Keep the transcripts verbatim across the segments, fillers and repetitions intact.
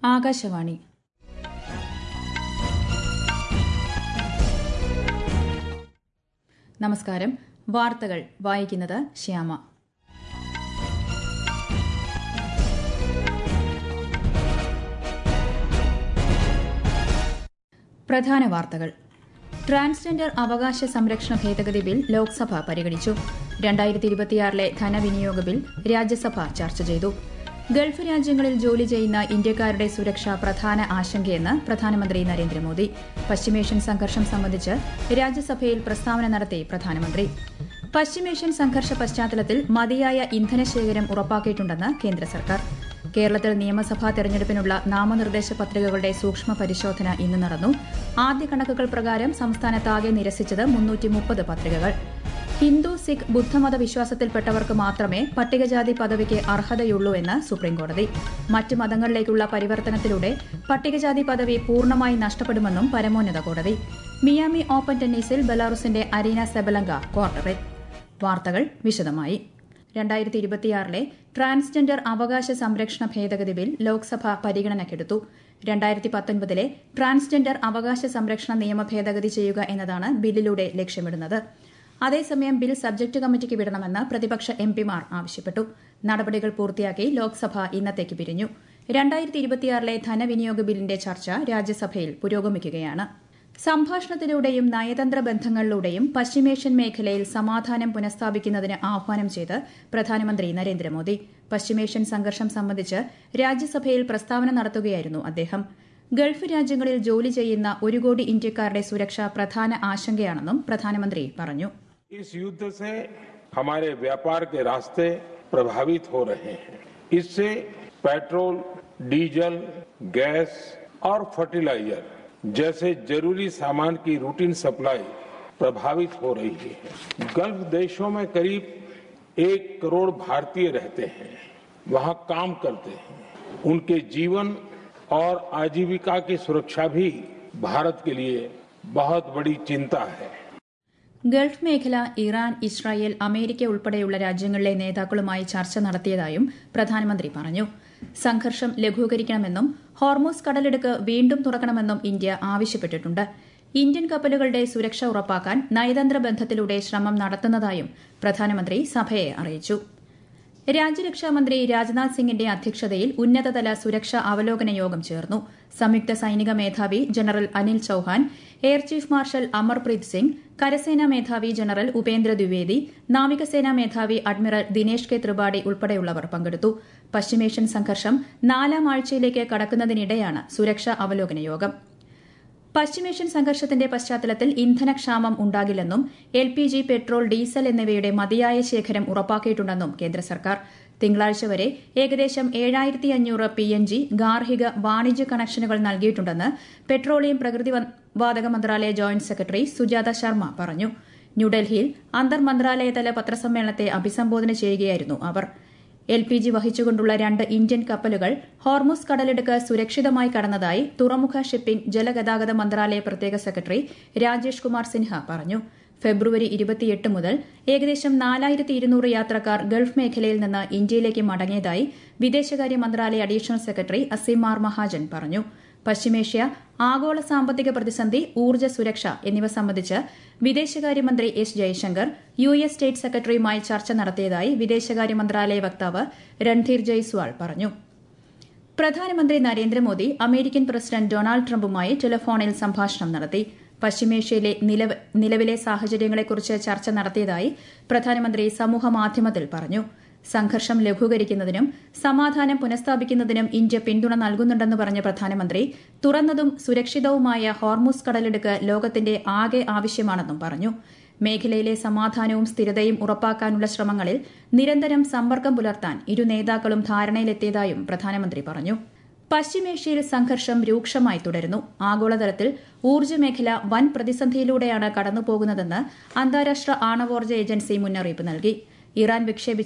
ആകാശവാണി. നമസ്കാരം. വാർത്തകൾ വായിക്കുന്നത് ശ്യാമ. പ്രധാന വാർത്തകൾ. ട്രാൻസ്ജെൻഡർ അവകാശ സംരക്ഷണ ഭേദഗതി ബിൽ ലോക്സഭ പരിഗണിച്ചു. രണ്ടായിരത്തി ഇരുപത്തിയാറിലെ ധനവിനിയോഗ ബിൽ രാജ്യസഭ ചർച്ച ചെയ്തു. ഗൾഫ് രാജ്യങ്ങളിൽ ജോലി ചെയ്യുന്ന ഇന്ത്യക്കാരുടെ സുരക്ഷ പ്രധാന ആശങ്കയെന്ന് പ്രധാനമന്ത്രി നരേന്ദ്രമോദി. പശ്ചിമേഷ്യൻ സംഘർഷം സംബന്ധിച്ച് രാജ്യസഭയിൽ പ്രസ്താവന നടത്തി പ്രധാനമന്ത്രി. പശ്ചിമേഷ്യൻ സംഘർഷ പശ്ചാത്തലത്തിൽ മതിയായ ഇന്ധനശേഖരം ഉറപ്പാക്കിയിട്ടുണ്ടെന്ന് കേന്ദ്ര സർക്കാർ. കേരളത്തിൽ നിയമസഭാ തെരഞ്ഞെടുപ്പിനുള്ള നാമനിർദ്ദേശ പത്രികകളുടെ സൂക്ഷ്മ പരിശോധന ഇന്ന് നടന്നു. ആദ്യ കണക്കുകൾ പ്രകാരം സംസ്ഥാനത്താകെ നിരസിച്ചത് മുന്നൂറ്റി മുപ്പത് പത്രികകൾ. ഹിന്ദു, സിഖ്, ബുദ്ധമത വിശ്വാസത്തിൽപ്പെട്ടവർക്ക് മാത്രമേ പട്ടികജാതി പദവിക്ക് അർഹതയുള്ളൂ എന്ന് സുപ്രീംകോടതി. മറ്റ് മതങ്ങളിലേക്കുള്ള പരിവർത്തനത്തിലൂടെ പട്ടികജാതി പദവി പൂർണ്ണമായി നഷ്ടപ്പെടുമെന്നും പരമോന്നത കോടതി. മിയാമി ഓപ്പൺ ടെന്നീസിൽ ബെലാറൂസിന്റെ അരീന സെബലങ്ക ക്വാർട്ടറിൽ. വാർത്തകൾ വിശദമായി. രണ്ടായിരത്തി ഇരുപത്തിയാറിലെ ട്രാൻസ്ജെൻഡർ അവകാശ സംരക്ഷണ ഭേദഗതി ബിൽ ലോക്സഭ പരിഗണനയ്ക്കെടുത്തു. രണ്ടായിരത്തി പത്തൊൻപതിലെ ട്രാൻസ്ജെൻഡർ അവകാശ സംരക്ഷണ നിയമ ഭേദഗതി ചെയ്യുക എന്നതാണ് ബില്ലിലൂടെ ലക്ഷ്യമിടുന്നത്. അതേസമയം ബിൽ സബ്ജക്ട് കമ്മിറ്റിക്ക് വിടണമെന്ന് പ്രതിപക്ഷ എംപിമാർ ആവശ്യപ്പെട്ടു. നടപടികൾ പൂർത്തിയാക്കി ലോക്സഭ ഇന്നത്തേക്ക് പിരിഞ്ഞു. രണ്ടായിരത്തി ഇരുപത്തിയാറിലെ ധനവിനിയോഗ ബില്ലിന്റെ ചർച്ച രാജ്യസഭയിൽ പുരോഗമിക്കുകയാണ്. സംഭാഷണത്തിലൂടെയും നയതന്ത്ര ബന്ധങ്ങളിലൂടെയും പശ്ചിമേഷ്യൻ മേഖലയിൽ സമാധാനം പുനഃസ്ഥാപിക്കുന്നതിന് ആഹ്വാനം ചെയ്ത് പ്രധാനമന്ത്രി നരേന്ദ്രമോദി. പശ്ചിമേഷ്യൻ സംഘർഷം സംബന്ധിച്ച് രാജ്യസഭയിൽ പ്രസ്താവന നടത്തുകയായിരുന്നു അദ്ദേഹം. ഗൾഫ് രാജ്യങ്ങളിൽ ജോലി ചെയ്യുന്ന ഒരു കോടി ഇന്ത്യക്കാരുടെ സുരക്ഷ പ്രധാന ആശങ്കയാണെന്നും പ്രധാനമന്ത്രി പറഞ്ഞു. इस युद्ध से हमारे व्यापार के रास्ते प्रभावित हो रहे हैं. इससे पेट्रोल, डीजल, गैस और फर्टिलाइजर जैसे जरूरी सामान की रूटीन सप्लाई प्रभावित हो रही है. गल्फ देशों में करीब एक करोड़ भारतीय रहते हैं, वहां काम करते हैं. उनके जीवन और आजीविका की सुरक्षा भी भारत के लिए बहुत बड़ी चिंता है. ഗൾഫ് മേഖല, ഇറാൻ, ഇസ്രായേൽ, അമേരിക്ക ഉൾപ്പെടെയുള്ള രാജ്യങ്ങളിലെ നേതാക്കളുമായി ചർച്ച നടത്തിയതായും പ്രധാനമന്ത്രി പറഞ്ഞു. സംഘർഷം ലഘൂകരിക്കണമെന്നും ഹോർമൂസ് കടലിടുക്ക് വീണ്ടും തുറക്കണമെന്നും ഇന്ത്യ ആവശ്യപ്പെട്ടിട്ടുണ്ട്. ഇന്ത്യൻ കപ്പലുകളുടെ സുരക്ഷ ഉറപ്പാക്കാൻ നയതന്ത്ര ബന്ധത്തിലൂടെ ശ്രമം നടത്തുന്നതായും പ്രധാനമന്ത്രി സഭയെ അറിയിച്ചു. രാജ്യരക്ഷാമന്ത്രി രാജ്നാഥ് സിംഗിന്റെ അധ്യക്ഷതയിൽ ഉന്നതതല സുരക്ഷാ അവലോകന യോഗം ചേർന്നു. സംയുക്ത സൈനിക മേധാവി general Anil Chauhan, air chief marshal Amarpreet Singh, കരസേനാ മേധാവി ജനറൽ ഉപേന്ദ്ര ദ്വിവേദി, നാവികസേനാ മേധാവി അഡ്മിറൽ ദിനേഷ് കെ ത്രിപാഠി ഉൾപ്പെടെയുള്ളവർ പങ്കെടുത്തു. പശ്ചിമേഷ്യൻ സംഘർഷം നാലാം ആഴ്ചയിലേക്ക് കടക്കുന്നതിനിടെയാണ് സുരക്ഷാ അവലോകന യോഗം. പശ്ചിമേഷ്യൻ സംഘർഷത്തിന്റെ പശ്ചാത്തലത്തിൽ ഇന്ധനക്ഷാമം ഉണ്ടാകില്ലെന്നും L P G, petrol, diesel എന്നിവയുടെ മതിയായ ശേഖരം ഉറപ്പാക്കിയിട്ടുണ്ടെന്നും കേന്ദ്ര സർക്കാർ. തിങ്കളാഴ്ച വരെ ഏകദേശം ഏഴായിരത്തി അഞ്ഞൂറ് പി എൻ ജി ഗാർഹിക, വാണിജ്യ കണക്ഷനുകൾ നൽകിയിട്ടുണ്ടെന്ന് പെട്രോളിയം പ്രകൃതി വാതക മന്ത്രാലയ ജോയിന്റ് സെക്രട്ടറി സുജാത ശർമ്മ പറഞ്ഞു. ന്യൂഡൽഹിയിൽ അന്തർ മന്ത്രാലയതല പത്രസമ്മേളനത്തെ അഭിസംബോധന ചെയ്യുകയായിരുന്നു അവർ. എൽ പി ജി വഹിച്ചുകൊണ്ടുള്ള രണ്ട് ഇന്ത്യൻ കപ്പലുകൾ ഹോർമുസ് കടലിടുക്ക് സുരക്ഷിതമായി കടന്നതായി തുറമുഖ, ഷിപ്പിംഗ്, ജലഗതാഗത മന്ത്രാലയ പ്രത്യേക സെക്രട്ടറി രാജേഷ് കുമാർ സിൻഹ പറഞ്ഞു. ഫെബ്രുവരി ഇരുപത്തിയെട്ട് മുതൽ ഏകദേശം നാലായിരത്തി ഇരുന്നൂറ് യാത്രക്കാർ ഗൾഫ് മേഖലയിൽ നിന്ന് ഇന്ത്യയിലേക്ക് മടങ്ങിയതായി വിദേശകാര്യ മന്ത്രാലയ അഡീഷണൽ സെക്രട്ടറി അസീമാർ മഹാജൻ പറഞ്ഞു. പശ്ചിമേഷ്യ, ആഗോള സാമ്പത്തിക പ്രതിസന്ധി, ഊർജ്ജ സുരക്ഷ എന്നിവ സംബന്ധിച്ച് വിദേശകാര്യമന്ത്രി S Jaishankar U S state സെക്രട്ടറിയുമായി ചർച്ച നടത്തിയതായി വിദേശകാര്യ മന്ത്രാലയ വക്താവ് രൺധീർ ജയ്സ്വാൾ പറഞ്ഞു. പ്രധാനമന്ത്രി നരേന്ദ്രമോദി അമേരിക്കൻ പ്രസിഡന്റ് ഡൊണാൾഡ് ട്രംപുമായി ടെലിഫോണിൽ സംഭാഷണം നടത്തി. പശ്ചിമേഷ്യയിലെ നിലവിലെ സാഹചര്യങ്ങളെക്കുറിച്ച് ചർച്ച നടത്തിയതായി പ്രധാനമന്ത്രി സമൂഹമാധ്യമത്തിൽ പറഞ്ഞു. സംഘർഷം ലഘൂകരിക്കുന്നതിനും സമാധാനം പുനഃസ്ഥാപിക്കുന്നതിനും ഇന്ത്യ പിന്തുണ നൽകുന്നുണ്ടെന്ന് പറഞ്ഞ പ്രധാനമന്ത്രി തുറന്നതും സുരക്ഷിതവുമായ ഹോർമുസ് കടലിടുക്ക് ലോകത്തിന്റെ ആകെ ആവശ്യമാണെന്നും പറഞ്ഞു. മേഖലയിലെ സമാധാനവും സ്ഥിരതയും ഉറപ്പാക്കാനുള്ള ശ്രമങ്ങളിൽ നിരന്തരം സമ്പർക്കം പുലർത്താൻ ഇരു നേതാക്കളും ധാരണയിലെത്തിയതായും പ്രധാനമന്ത്രി പറഞ്ഞു. പശ്ചിമേഷ്യയിൽ സംഘർഷം രൂക്ഷമായി തുടരുന്നു. ആഗോളതലത്തിൽ ഊർജ്ജ മേഖല വൻ പ്രതിസന്ധിയിലൂടെയാണ് കടന്നുപോകുന്നതെന്ന് അന്താരാഷ്ട്ര ആണവോർജ്ജ ഏജൻസി മുന്നറിയിപ്പ് നൽകി. ഇറാൻ വിക്ഷേപിച്ച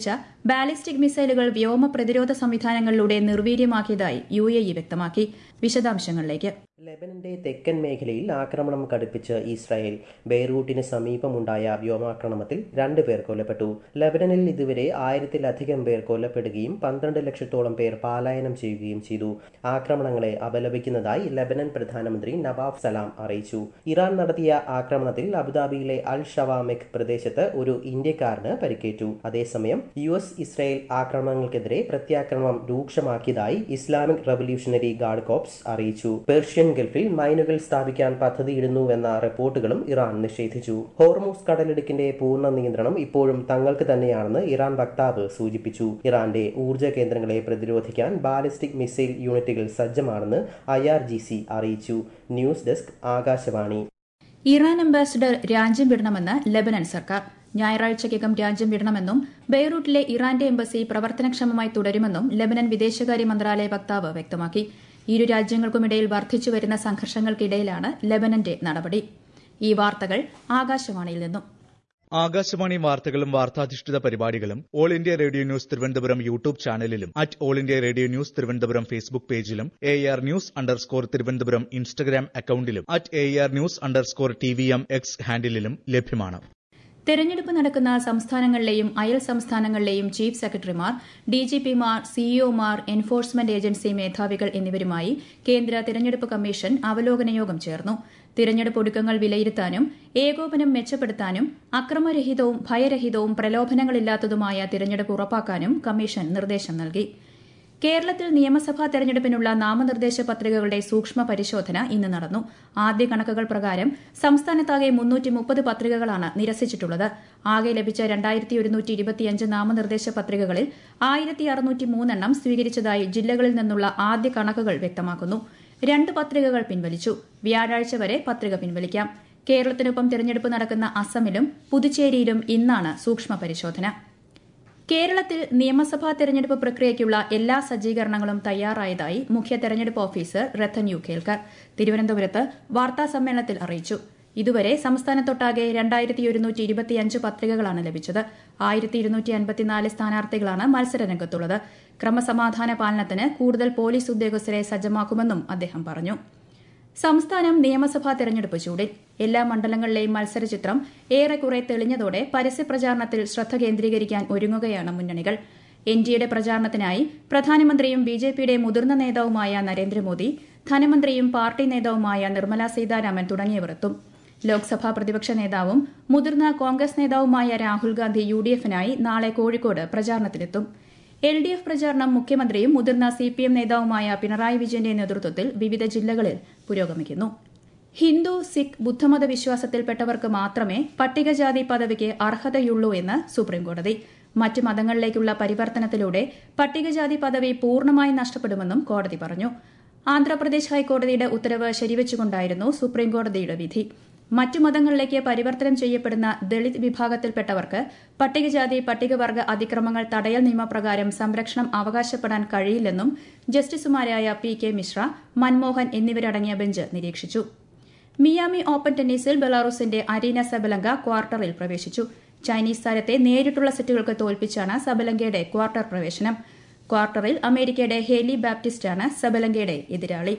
ബാലിസ്റ്റിക് മിസൈലുകൾ വ്യോമ പ്രതിരോധ സംവിധാനങ്ങളിലൂടെ നിർവീര്യമാക്കിയതായി യു എ ഇ വ്യക്തമാക്കി. വിശദാംശങ്ങളിലേക്ക്. ലെബനന്റെ തെക്കൻ മേഖലയിൽ ആക്രമണം കടുപ്പിച്ച് ഇസ്രായേൽ. ബെയ്റൂട്ടിന് സമീപമുണ്ടായ വ്യോമാക്രമണത്തിൽ രണ്ട് പേർ കൊല്ലപ്പെട്ടു. ലെബനനിൽ ഇതുവരെ ആയിരത്തിലധികം പേർ കൊല്ലപ്പെടുകയും പന്ത്രണ്ട് ലക്ഷത്തോളം പേർ പലായനം ചെയ്യുകയും ചെയ്തു. ആക്രമണങ്ങളെ അപലപിക്കുന്നതായി ലെബനൻ പ്രധാനമന്ത്രി നവാഫ് സലാം അറിയിച്ചു. ഇറാൻ നടത്തിയ ആക്രമണത്തിൽ അബുദാബിയിലെ അൽ ഷവാമെക് പ്രദേശത്ത് ഒരു ഇന്ത്യക്കാരന് പരിക്കേറ്റു. അതേസമയം യു എസ് ഇസ്രായേൽ ആക്രമണങ്ങൾക്കെതിരെ പ്രത്യാക്രമണം രൂക്ഷമാക്കിയതായി ഇസ്ലാമിക് റവല്യൂഷണറി ഗാർഡ് കോർപ്സ് അറിയിച്ചു. പേർഷ്യൻ ഗൾഫിൽ മൈനുകൾ സ്ഥാപിക്കാൻ പദ്ധതിയിടുന്നുവെന്ന റിപ്പോർട്ടുകളും ഇറാൻ നിഷേധിച്ചു. ഹോർമൂസ് കടലിടുക്കിന്റെ പൂർണ്ണ നിയന്ത്രണം ഇപ്പോഴും തങ്ങൾക്ക് തന്നെയാണെന്ന് ഇറാൻ വക്താവ് സൂചിപ്പിച്ചു. ഇറാന്റെ ഊർജ്ജ കേന്ദ്രങ്ങളെ പ്രതിരോധിക്കാൻ ബാലിസ്റ്റിക് മിസൈൽ യൂണിറ്റുകൾ സജ്ജമാണെന്ന് ഐ ആർ ജി സി അറിയിച്ചു. News desk Akashvani. Iran ambassador രാജ്യം വിടണമെന്ന് ലെബനൻ സർക്കാർ. ഞായറാഴ്ചയ്ക്കകം രാജ്യം വിടണമെന്നും ബെയ്റൂട്ടിലെ ഇറാന്റെ എംബസി പ്രവർത്തനക്ഷമമായി തുടരുമെന്നും ലെബനൻ വിദേശകാര്യ മന്ത്രാലയ വക്താവ് വ്യക്തമാക്കി. ഇരു രാജ്യങ്ങൾക്കുമിടയിൽ വർദ്ധിച്ചുവരുന്ന സംഘർഷങ്ങൾക്കിടയിലാണ് ലെബനന്റെ നടപടി. ഈ വാർത്തകൾ ആകാശവാണിയിൽ നിന്നും. ആകാശവാണി വാർത്തകളും വാർത്താധിഷ്ഠിത പരിപാടികളും all India radio news Thiruvananthapuram YouTube ചാനലിലും at all India radio news Thiruvananthapuram Facebook പേജിലും A R news underscore Thiruvananthapuram Instagram അക്കൌണ്ടിലും at A R news underscore T V M X ഹാൻഡിലും ലഭ്യമാണ്. തെരഞ്ഞെടുപ്പ് നടക്കുന്ന സംസ്ഥാനങ്ങളിലെയും അയൽ സംസ്ഥാനങ്ങളിലെയും ചീഫ് സെക്രട്ടറിമാർ, ഡിജിപിമാർ, സിഇഒമാർ, എൻഫോഴ്സ്മെന്റ് ഏജൻസി മേധാവികൾ എന്നിവരുമായി കേന്ദ്ര തെരഞ്ഞെടുപ്പ് കമ്മീഷൻ അവലോകന യോഗം ചേർന്നു. തിരഞ്ഞെടുപ്പ് ഒരുക്കങ്ങൾ വിലയിരുത്താനും ഏകോപനം മെച്ചപ്പെടുത്താനും അക്രമരഹിതവും ഭയരഹിതവും പ്രലോഭനങ്ങളില്ലാത്തതുമായ തിരഞ്ഞെടുപ്പ് ഉറപ്പാക്കാനും കമ്മീഷൻ നിർദ്ദേശം നൽകി. കേരളത്തിൽ നിയമസഭാ തെരഞ്ഞെടുപ്പിനുള്ള നാമനിർദ്ദേശ പത്രികകളുടെ സൂക്ഷ്മ പരിശോധന ഇന്ന് നടന്നു. ആദ്യ കണക്കുകൾ പ്രകാരം സംസ്ഥാനത്താകെ മുന്നൂറ്റി മുപ്പത് പത്രികകളാണ് നിരസിച്ചിട്ടുള്ളത്. ആകെ ലഭിച്ച രണ്ടായിരത്തി ഒരുന്നൂറ്റി ഇരുപത്തിയഞ്ച് നാമനിർദ്ദേശ പത്രികകളിൽ ആയിരത്തി അറുന്നൂറ്റി മൂന്നെണ്ണം സ്വീകരിച്ചതായി ജില്ലകളിൽ നിന്നുള്ള ആദ്യ കണക്കുകൾ വ്യക്തമാക്കുന്നു. രണ്ട് പത്രികകൾ പിൻവലിച്ചു. വ്യാഴാഴ്ച വരെ പത്രിക പിൻവലിക്കാം. കേരളത്തിനൊപ്പം തെരഞ്ഞെടുപ്പ് നടക്കുന്ന അസമിലും പുതുച്ചേരിയിലും ഇന്നാണ് സൂക്ഷ്മ പരിശോധന. കേരളത്തിൽ നിയമസഭാ തെരഞ്ഞെടുപ്പ് പ്രക്രിയയ്ക്കുള്ള എല്ലാ സജ്ജീകരണങ്ങളും തയ്യാറായതായി മുഖ്യ തെരഞ്ഞെടുപ്പ് ഓഫീസർ രത്തൻ യു കേൽക്കർ തിരുവനന്തപുരത്ത് വാർത്താസമ്മേളനത്തിൽ അറിയിച്ചു. ഇതുവരെ സംസ്ഥാനത്തൊട്ടാകെ രണ്ടായിരത്തി ഒരുന്നൂറ്റി ഇരുപത്തിയഞ്ച് പത്രികകളാണ് ലഭിച്ചത്. ആയിരത്തി ഇരുന്നൂറ്റി അൻപത്തിനാല് സ്ഥാനാർത്ഥികളാണ് മത്സരരംഗത്തുള്ളത്. ക്രമസമാധാന പാലനത്തിന് കൂടുതൽ പോലീസ് ഉദ്യോഗസ്ഥരെ സജ്ജമാക്കുമെന്നും അദ്ദേഹം പറഞ്ഞു. സംസ്ഥാനം നിയമസഭാ തെരഞ്ഞെടുപ്പ് ചൂടിൽ. എല്ലാ മണ്ഡലങ്ങളിലെയും മത്സരചിത്രം ഏറെക്കുറെ തെളിഞ്ഞതോടെ പരസ്യപ്രചാരണത്തിൽ ശ്രദ്ധ കേന്ദ്രീകരിക്കാൻ ഒരുങ്ങുകയാണ് മുന്നണികൾ. എൻഡിഎയുടെ പ്രചാരണത്തിനായി പ്രധാനമന്ത്രിയും ബിജെപിയുടെ മുതിർന്ന നേതാവുമായ നരേന്ദ്രമോദി, ധനമന്ത്രിയും പാർട്ടി നേതാവുമായ നിർമ്മല സീതാരാമൻ തുടങ്ങിയവർ എത്തും. ലോക്സഭാ പ്രതിപക്ഷ നേതാവും മുതിർന്ന കോൺഗ്രസ് നേതാവുമായ രാഹുൽ ഗാന്ധി യു ഡി എഫിനായി നാളെ കോഴിക്കോട് പ്രചാരണത്തിനെത്തും. എൽ ഡി എഫ് പ്രചാരണം മുഖ്യമന്ത്രിയും മുതിർന്ന സി പി എം നേതാവുമായ പിണറായി വിജയന്റെ നേതൃത്വത്തിൽ വിവിധ ജില്ലകളിൽ പുരോഗമിക്കുന്നു. ഹിന്ദു, സിഖ്, ബുദ്ധമത വിശ്വാസത്തിൽപ്പെട്ടവർക്ക് മാത്രമേ പട്ടികജാതി പദവിക്ക് അർഹതയുള്ളൂ എന്ന് സുപ്രീംകോടതി. മറ്റ് മതങ്ങളിലേക്കുള്ള പരിവർത്തനത്തിലൂടെ പട്ടികജാതി പദവി പൂർണ്ണമായി നഷ്ടപ്പെടുമെന്നും കോടതി പറഞ്ഞു. ആന്ധ്രാപ്രദേശ് ഹൈക്കോടതിയുടെ ഉത്തരവ് ശരിവച്ചുകൊണ്ടായിരുന്നു സുപ്രീംകോടതിയുടെ വിധി. മറ്റു മതങ്ങളിലേക്ക് പരിവർത്തനം ചെയ്യപ്പെടുന്ന ദളിത് വിഭാഗത്തിൽപ്പെട്ടവർക്ക് പട്ടികജാതി പട്ടികവർഗ അതിക്രമങ്ങൾ തടയൽ നിയമപ്രകാരം സംരക്ഷണം അവകാശപ്പെടാൻ കഴിയില്ലെന്നും ജസ്റ്റിസുമാരായ പി കെ മിശ്ര, മൻമോഹൻ എന്നിവരടങ്ങിയ ബെഞ്ച് നിരീക്ഷിച്ചു. മിയാമി ഓപ്പൺ ടെന്നീസിൽ ബെലാറൂസിന്റെ അരീന സബലങ്ക ക്വാർട്ടറിൽ പ്രവേശിച്ചു. ചൈനീസ് താരത്തെ നേരിട്ടുള്ള സെറ്റുകൾക്ക് തോൽപ്പിച്ചാണ് സബലങ്കയുടെ ക്വാർട്ടർ പ്രവേശനം. ക്വാർട്ടറിൽ അമേരിക്കയുടെ ഹേലി ബാപ്റ്റിസ്റ്റാണ് സബലങ്കയുടെ എതിരാളി.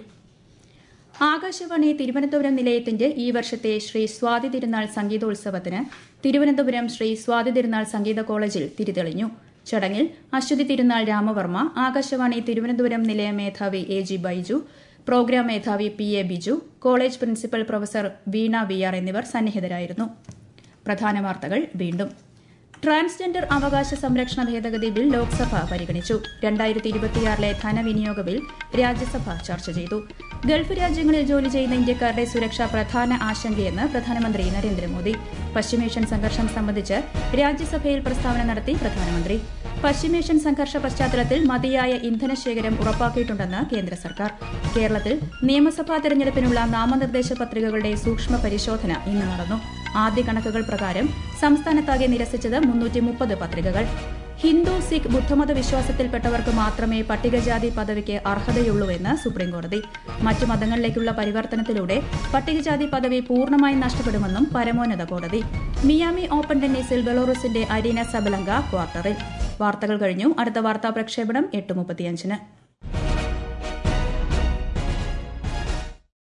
ആകാശവാണി തിരുവനന്തപുരം നിലയത്തിന്റെ ഈ വർഷത്തെ ശ്രീ സ്വാതി തിരുനാൾ സംഗീതോത്സവത്തിന് തിരുവനന്തപുരം ശ്രീ സ്വാതി തിരുനാൾ സംഗീത കോളേജിൽ തിരിതെളിഞ്ഞു. ചടങ്ങിൽ അശ്വതി തിരുനാൾ രാമവർമ്മ, ആകാശവാണി തിരുവനന്തപുരം നിലയ മേധാവി എ ജി ബൈജു, പ്രോഗ്രാം മേധാവി P A Biju, college principal professor Veena V R എന്നിവർ സന്നിഹിതരായിരുന്നു. പ്രധാന വാർത്തകൾ വീണ്ടും. ട്രാൻസ്ജെൻഡർ അവകാശ സംരക്ഷണ ഭേദഗതി ബിൽ ലോക്സഭ പരിഗണിച്ചു. രണ്ടായിരത്തി ഇരുപത്തിയാറിലെ ധനവിനിയോഗ ബിൽ രാജ്യസഭ ചർച്ച ചെയ്തു. ഗൾഫ് രാജ്യങ്ങളിൽ ജോലി ചെയ്യുന്ന ഇന്ത്യക്കാരുടെ സുരക്ഷ പ്രധാന ആശങ്കയെന്ന് പ്രധാനമന്ത്രി നരേന്ദ്രമോദി. പശ്ചിമേഷ്യൻ സംഘർഷം സംബന്ധിച്ച് രാജ്യസഭയിൽ പ്രസ്താവന നടത്തി പ്രധാനമന്ത്രി. പശ്ചിമേഷ്യൻ സംഘർഷ പശ്ചാത്തലത്തിൽ മതിയായ ഇന്ധനശേഖരം ഉറപ്പാക്കിയിട്ടുണ്ടെന്ന് കേന്ദ്ര സർക്കാർ. കേരളത്തിൽ നിയമസഭാ തെരഞ്ഞെടുപ്പിനുള്ള നാമനിർദ്ദേശ പത്രികകളുടെ സൂക്ഷ്മ പരിശോധന ഇന്ന് നടന്നു. ആദ്യ കണക്കുകൾ പ്രകാരം സംസ്ഥാനത്താകെ നിരസിച്ചത് മുന്നൂറ്റി മുപ്പത് പത്രികകൾ. ഹിന്ദു, സിഖ്, ബുദ്ധമത വിശ്വാസത്തിൽപ്പെട്ടവർക്ക് മാത്രമേ പട്ടികജാതി പദവിക്ക് അർഹതയുള്ളൂവെന്ന് സുപ്രീംകോടതി. മറ്റു മതങ്ങളിലേക്കുള്ള പരിവർത്തനത്തിലൂടെ പട്ടികജാതി പദവി പൂർണ്ണമായും നഷ്ടപ്പെടുമെന്നും പരമോന്നത കോടതി. മിയാമി ഓപ്പൺ ടെന്നീസിൽ ബെലോറസിന്റെ അരീന സബലങ്ക ക്വാർട്ടറിൽ. വാർത്തകൾ കഴിഞ്ഞു. അടുത്ത വാർത്താ പ്രക്ഷേപണം എട്ട് മുപ്പത്തിയഞ്ചിന്.